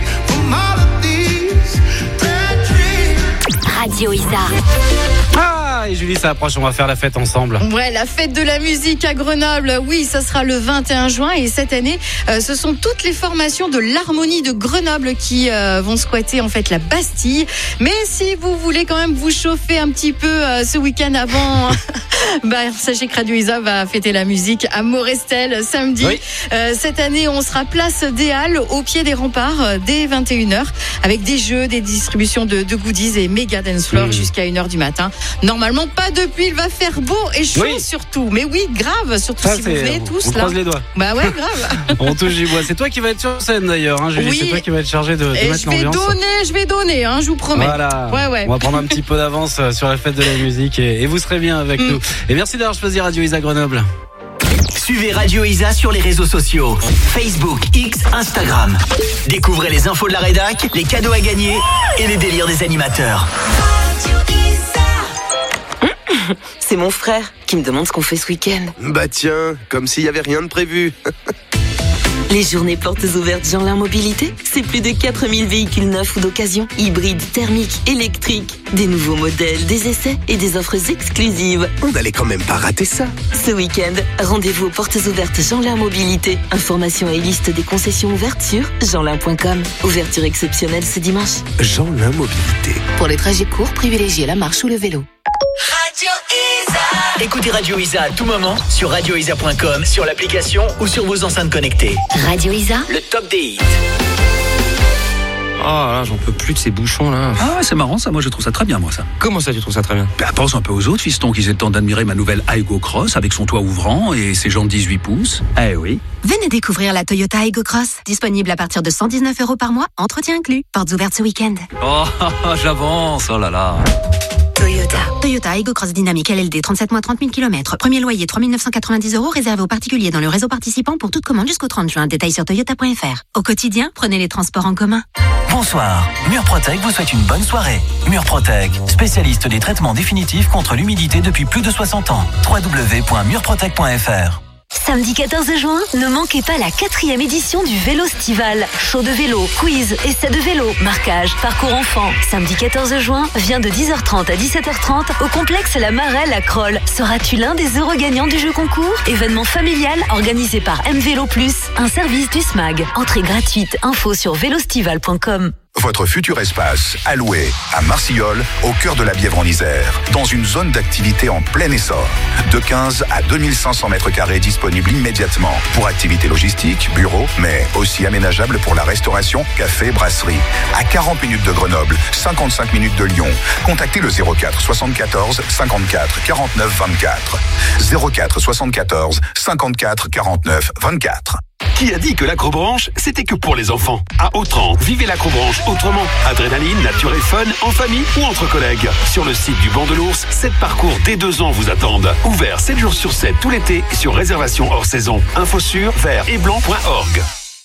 Speaker 20: Radio Isa.
Speaker 6: Ah, Ah, et Julie, ça approche, on va faire la fête ensemble.
Speaker 7: Ouais, la fête de la musique à Grenoble, oui, ça sera le vingt et un juin. Et cette année, euh, ce sont toutes les formations de l'harmonie de Grenoble qui euh, vont squatter en fait la Bastille. Mais si vous voulez quand même vous chauffer un petit peu euh, ce week-end avant, bah, sachez que Radio Isa va fêter la musique à Morestel samedi.
Speaker 6: Oui.
Speaker 7: Euh, cette année, on sera place des Halles, au pied des remparts, euh, dès vingt et une heures, avec des jeux, des distributions de, de goodies et méga dance floor mmh. jusqu'à une heure du matin. Normalement, pas de pluie, il va faire beau et chaud oui. surtout. Mais oui, grave, surtout
Speaker 6: ça,
Speaker 7: si vous venez tous
Speaker 6: on
Speaker 7: là.
Speaker 6: croise les doigts.
Speaker 7: Bah ouais, grave.
Speaker 6: On touche du bois. C'est toi qui vas être sur scène d'ailleurs, hein, Julie.
Speaker 7: Oui.
Speaker 6: C'est toi qui vas être chargé de, de
Speaker 7: et
Speaker 6: mettre
Speaker 7: je vais
Speaker 6: l'ambiance.
Speaker 7: donner, je vais donner, hein, je vous promets.
Speaker 6: Voilà.
Speaker 7: Ouais, ouais.
Speaker 6: On va prendre un petit peu d'avance sur la fête de la musique et, et vous serez bien avec mmh. nous. Et merci d'avoir choisi Radio Isa Grenoble.
Speaker 1: Suivez Radio Isa sur les réseaux sociaux. Facebook, X, Instagram. Découvrez les infos de la rédac, les cadeaux à gagner et les délires des animateurs.
Speaker 8: C'est mon frère qui me demande ce qu'on fait ce week-end.
Speaker 10: Bah tiens, comme s'il y avait rien de prévu.
Speaker 8: Les journées portes ouvertes Jeanlin Mobilité, c'est plus de quatre mille véhicules neufs ou d'occasion, hybrides, thermiques, électriques, des nouveaux modèles, des essais et des offres exclusives.
Speaker 10: On n'allait quand même pas rater ça.
Speaker 8: Ce week-end, rendez-vous aux portes ouvertes Jeanlin Mobilité. Information et liste des concessions ouvertes sur jeanlin point com. Ouverture exceptionnelle ce dimanche.
Speaker 10: Jeanlin Mobilité.
Speaker 8: Pour les trajets courts, privilégiez la marche ou le vélo.
Speaker 1: Radio Isa. Écoutez Radio Isa à tout moment sur radio isa point com, sur l'application ou sur vos enceintes connectées.
Speaker 20: Radio Isa,
Speaker 1: le top des hits.
Speaker 11: Oh là, j'en peux plus de ces bouchons là.
Speaker 12: Ah ouais, c'est marrant ça, moi je trouve ça très bien moi ça.
Speaker 11: Comment ça tu trouves ça très bien?
Speaker 12: Bah pense un peu aux autres fistons qui aient le temps d'admirer ma nouvelle Aygo Cross avec son toit ouvrant et ses jantes dix-huit pouces. Eh oui.
Speaker 25: Venez découvrir la Toyota Aygo Cross, disponible à partir de cent dix-neuf euros par mois, entretien inclus. Portes ouvertes ce week-end.
Speaker 12: Oh, j'avance, oh là là.
Speaker 25: Toyota. Toyota Aygo Cross Dynamique L L D, trente-sept mois, trente mille kilomètres. Premier loyer trois mille neuf cent quatre-vingt-dix euros, réservé aux particuliers dans le réseau participant pour toute commande jusqu'au trente juin. Détails sur toyota point f r. Au quotidien, prenez les transports en commun.
Speaker 21: Bonsoir, Murprotec vous souhaite une bonne soirée. Murprotec, spécialiste des traitements définitifs contre l'humidité depuis plus de soixante ans. w w w point murprotec point f r.
Speaker 15: Samedi quatorze juin, ne manquez pas la quatrième édition du Vélostival. Show de vélo, quiz, essai de vélo, marquage, parcours enfant. Samedi quatorze juin, viens de dix heures trente à dix-sept heures trente au complexe La Marelle à Crolles. Seras-tu l'un des heureux gagnants du jeu concours? Événement familial organisé par M Vélo Plus, un service du S M A G. Entrée gratuite, info sur vélostival point com.
Speaker 26: Votre futur espace, alloué à Marcillol, au cœur de la Bièvre en Isère, dans une zone d'activité en plein essor. De quinze à deux mille cinq cents mètres carrés disponibles immédiatement pour activités logistiques, bureaux, mais aussi aménageables pour la restauration, café, brasserie. À quarante minutes de Grenoble, cinquante-cinq minutes de Lyon. Contactez le zéro quatre soixante-quatorze cinquante-quatre quarante-neuf vingt-quatre. zéro quatre soixante-quatorze cinquante-quatre quarante-neuf vingt-quatre.
Speaker 27: Qui a dit que l'acrobranche, c'était que pour les enfants? À Autran, vivez l'acrobranche autrement. Adrénaline, nature et fun, en famille ou entre collègues. Sur le site du Banc de l'Ours, sept parcours dès deux ans vous attendent. Ouvert sept jours sur sept tout l'été sur réservation hors saison. Info sur vert et blanc point org.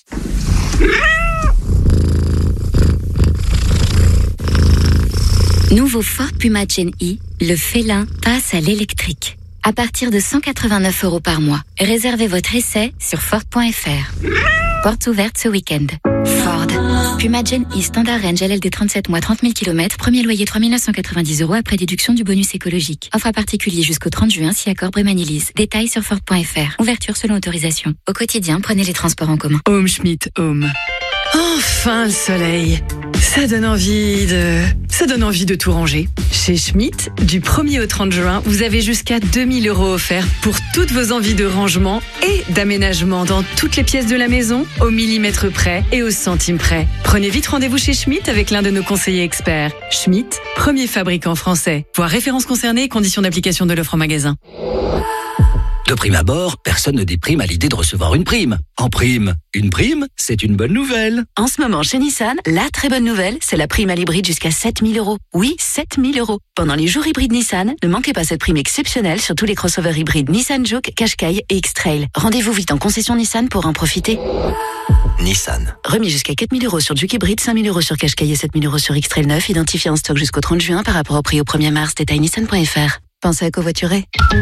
Speaker 20: Nouveau Ford Puma Gen E, le félin passe à l'électrique. À partir de cent quatre-vingt-neuf euros par mois. Réservez votre essai sur Ford point f r. Portes ouvertes ce week-end. Ford. Puma Gen E Standard Range L L D trente-sept mois, trente mille kilomètres. Premier loyer trois mille neuf cent quatre-vingt-dix euros après déduction du bonus écologique. Offre à particulier jusqu'au trente juin si accord Brémanilise. Détails sur Ford point f r. Ouverture selon autorisation. Au quotidien, prenez les transports en commun.
Speaker 28: Home Schmidt Home. Enfin le soleil. Ça donne envie de... Ça donne envie de tout ranger. Chez Schmitt, du premier au trente juin, vous avez jusqu'à deux mille euros offerts pour toutes vos envies de rangement et d'aménagement dans toutes les pièces de la maison, au millimètre près et au centime près. Prenez vite rendez-vous chez Schmitt avec l'un de nos conseillers experts. Schmitt, premier fabricant français. Voir références concernées et conditions d'application de l'offre en magasin.
Speaker 29: De prime abord, personne ne déprime à l'idée de recevoir une prime. En prime, une prime, c'est une bonne nouvelle.
Speaker 25: En ce moment, chez Nissan, la très bonne nouvelle, c'est la prime à l'hybride jusqu'à sept mille euros. Oui, sept mille euros. Pendant les jours hybrides Nissan, ne manquez pas cette prime exceptionnelle sur tous les crossovers hybrides Nissan Juke, Qashqai et X-Trail. Rendez-vous vite en concession Nissan pour en profiter.
Speaker 29: Nissan.
Speaker 25: Remis jusqu'à quatre mille euros sur Juke hybride, cinq mille euros sur Qashqai et sept mille euros sur X-Trail neuf, identifié en stock jusqu'au trente juin par rapport au prix au premier mars. Détail nissan point f r. Pensez à covoiturer.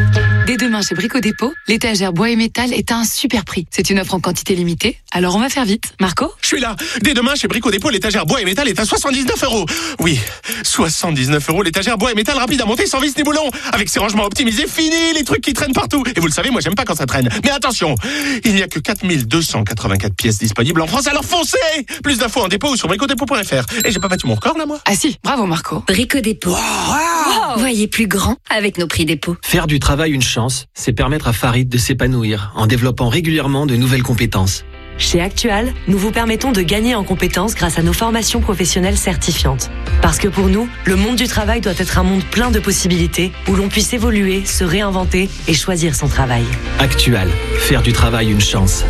Speaker 25: Dès demain chez Brico Dépôt, l'étagère bois et métal est à un super prix. C'est une offre en quantité limitée, alors on va faire vite. Marco ?
Speaker 3: Je suis là. Dès demain chez Brico Dépôt, l'étagère bois et métal est à soixante-dix-neuf euros. Oui, soixante-dix-neuf euros, l'étagère bois et métal rapide à monter sans vis ni boulon. Avec ses rangements optimisés, fini les trucs qui traînent partout. Et vous le savez, moi j'aime pas quand ça traîne. Mais attention, il n'y a que quatre mille deux cent quatre-vingt-quatre pièces disponibles en France, alors foncez. Plus d'infos en dépôt ou sur brico dépôt point f r. Et j'ai pas battu mon record là, moi?
Speaker 25: Ah si, bravo Marco.
Speaker 23: Brico Dépôt.
Speaker 3: Wow.
Speaker 23: Wow. Voyez plus grand avec nos prix dépôt.
Speaker 13: Faire du travail une chance, c'est permettre à Farid de s'épanouir en développant régulièrement de nouvelles compétences.
Speaker 23: Chez Actual, nous vous permettons de gagner en compétences grâce à nos formations professionnelles certifiantes. Parce que pour nous, le monde du travail doit être un monde plein de possibilités où l'on puisse évoluer, se réinventer et choisir son travail.
Speaker 13: Actual, faire du travail une chance.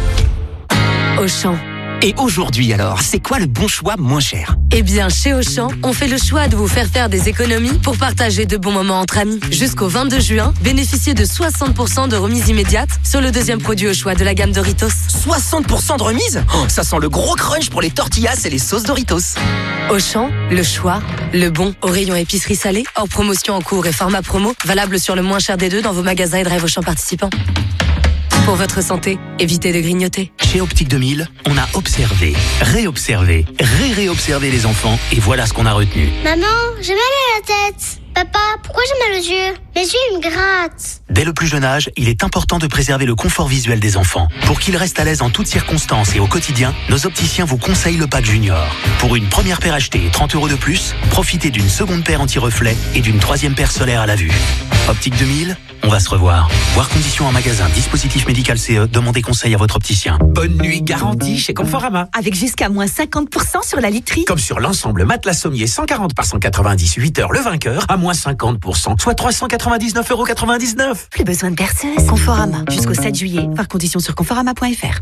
Speaker 23: Auchan.
Speaker 14: Et aujourd'hui alors, c'est quoi le bon choix moins cher?
Speaker 23: Eh bien, chez Auchan, on fait le choix de vous faire faire des économies pour partager de bons moments entre amis. Jusqu'au vingt-deux juin, bénéficiez de soixante pour cent de remise immédiate sur le deuxième produit au choix de la gamme Doritos.
Speaker 14: soixante pour cent de remise? Oh, ça sent le gros crunch pour les tortillas et les sauces Doritos.
Speaker 23: Auchan, le choix, le bon. Au rayon épicerie salée, hors promotion en cours et format promo, valable sur le moins cher des deux dans vos magasins et drive Auchan participants. Pour votre santé, évitez de grignoter.
Speaker 21: Chez Optique deux mille, on a observé, réobservé, ré-réobservé les enfants et voilà ce qu'on a retenu.
Speaker 16: Maman, j'ai mal à la tête. Papa, pourquoi j'ai mal aux yeux? Mes yeux, ils me grattent.
Speaker 21: Dès le plus jeune âge, il est important de préserver le confort visuel des enfants. Pour qu'ils restent à l'aise en toutes circonstances et au quotidien, nos opticiens vous conseillent le pack Junior. Pour une première paire achetée et trente euros de plus, profitez d'une seconde paire anti-reflet et d'une troisième paire solaire à la vue. Optique deux mille, on va se revoir. Voir conditions en magasin, dispositif médical C E, demandez conseil à votre opticien.
Speaker 14: Bonne nuit garantie chez Conforama.
Speaker 23: Avec jusqu'à moins cinquante pour cent sur la literie.
Speaker 14: Comme sur l'ensemble matelas sommier cent quarante par cent quatre-vingt-dix, huit heures le vainqueur, à moins cinquante pour cent, soit trois cent quatre-vingt-dix-neuf euros quatre-vingt-dix-neuf.
Speaker 23: Plus besoin de perceuse. Conforama. Jusqu'au sept juillet. Voir conditions sur conforama point f r.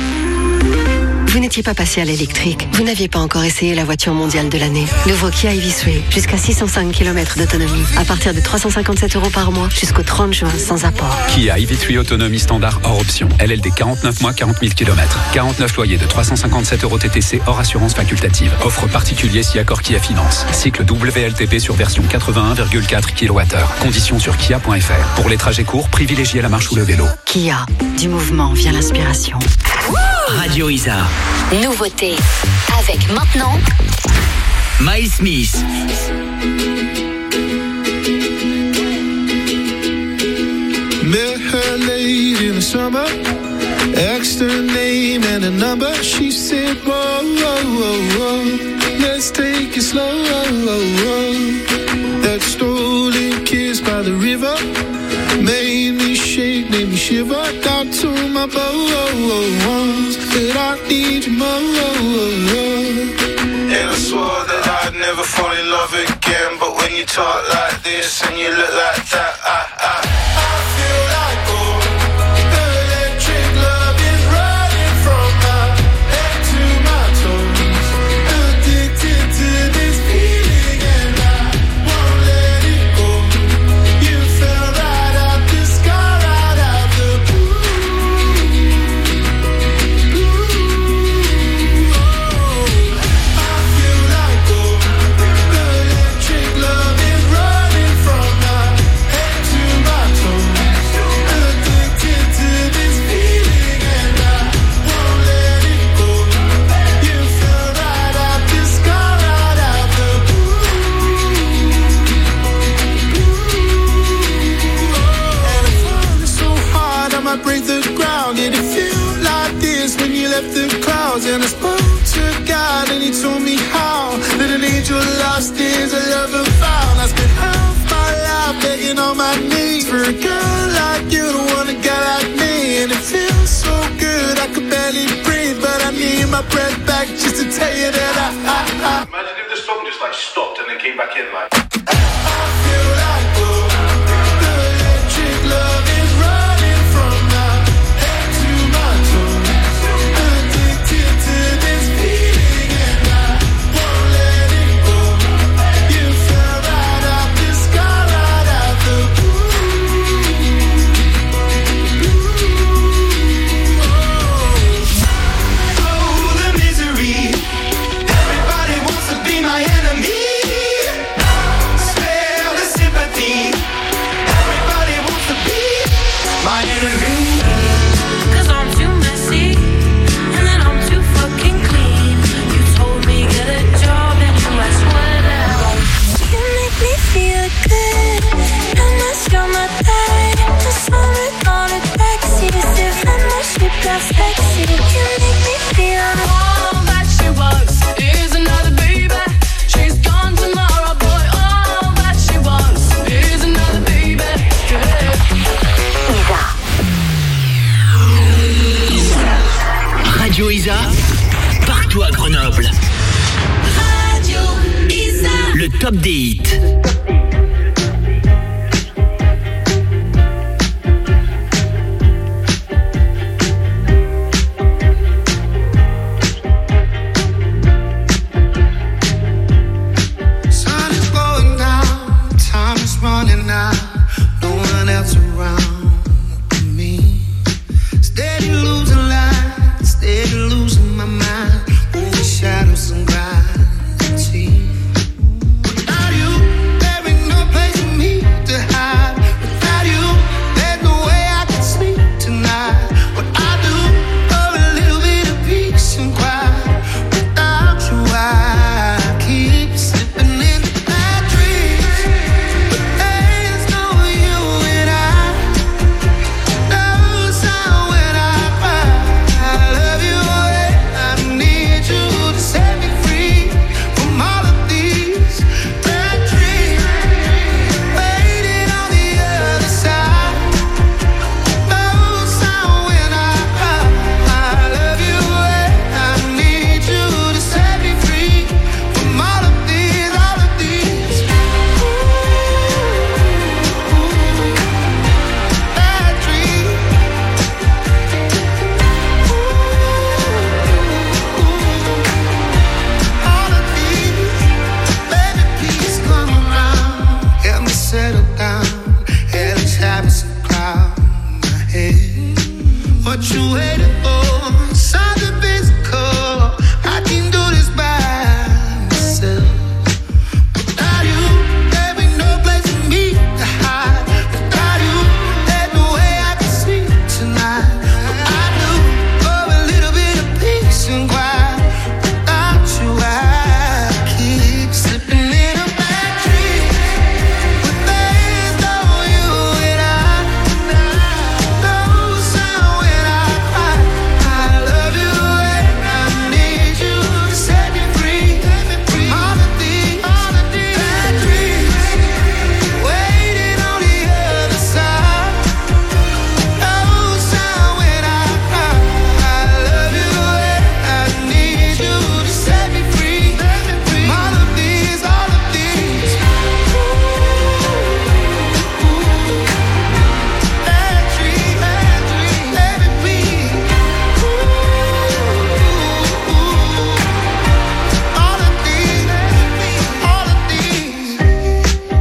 Speaker 17: Vous n'étiez pas passé à l'électrique. Vous n'aviez pas encore essayé la voiture mondiale de l'année. Nouveau Kia e v trois, jusqu'à six cent cinq kilomètres d'autonomie. À partir de trois cent cinquante-sept euros par mois, jusqu'au trente juin, sans apport.
Speaker 12: Kia e v trois autonomie standard hors option. L L D quarante-neuf mois, quarante mille kilomètres. quarante-neuf loyers de trois cent cinquante-sept euros T T C hors assurance facultative. Offre particulier si accord Kia Finance. Cycle W L T P sur version quatre-vingt-un virgule quatre kilowattheures. Conditions sur kia point f r. Pour les trajets courts, privilégiez la marche ou le vélo.
Speaker 17: Kia, du mouvement vient l'inspiration.
Speaker 1: Radio Isa.
Speaker 20: Nouveauté. Avec maintenant
Speaker 1: Miles Smith.
Speaker 18: Met her late in the summer, asked her name and a number. She said, whoa, whoa, whoa, whoa, let's take it slow. That stolen kiss by the river made me shake, made me shiver. Down to my bones that I need you more. And I swore that I'd never fall in love again. But when you talk like this and you look like that, I, I, I feel like gold. Electric love is running from my head to my toes. Addicted to this feeling and I won't let it go. You fell right out the sky, right out the blue. Blue. Oh, I feel like gold. Electric love is running from my head to my toes. Addicted to this feeling and I won't let it go. You fell right out the sky, right out the blue. And I'm falling so hard I might break the ground. Did it feel like this when you left the clouds? And I spoke to God and he told me how that an angel lost is a lover found. I spent half my life begging on my knees for a girl like you to want a guy like me. And it feels so good I could barely breathe, but I need my breath back just to tell you that I, I, I
Speaker 19: Imagine if the song just like stopped and then came back in like.
Speaker 18: I feel like gold. Electric love is running from my head to my toes. Addicted to this feeling and I won't let it go. You fell right out the sky, right out the blue. Oh, the misery. Everybody wants to be my enemy. feel good. Maman sur ma taille, ensemble dans le taxi. C'est vraiment super sexy. You make me feel all that she wants is another baby. She's gone tomorrow, boy. All that she wants is another baby.
Speaker 1: Radio Isa, partout à Grenoble.
Speaker 18: Radio Isa.
Speaker 1: Le top des hits.